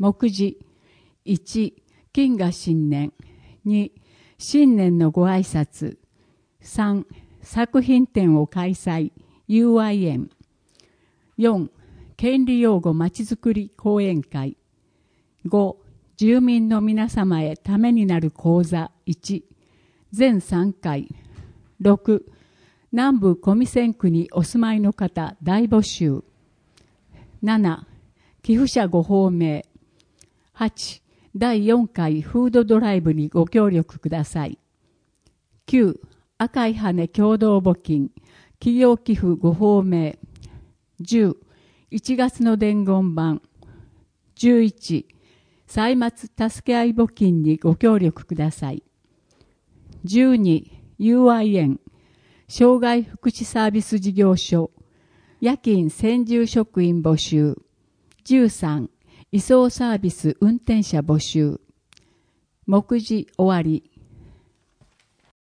目次1、金河新年。2、新年のご挨拶。3、作品展を開催。UI 園。4、権利擁護まちづくり講演会。5、住民の皆様へためになる講座1、全3回。6、南部小見線区にお住まいの方大募集。7、寄付者ご訪名。8、第4回フードドライブにご協力ください。9、赤い羽共同募金、企業寄付ご訪名。10、1月の伝言板。11、歳末助け合い募金にご協力ください。12、UI 園、障害福祉サービス事業所、夜勤専従職員募集。13、移送サービス運転者募集。目次終わり。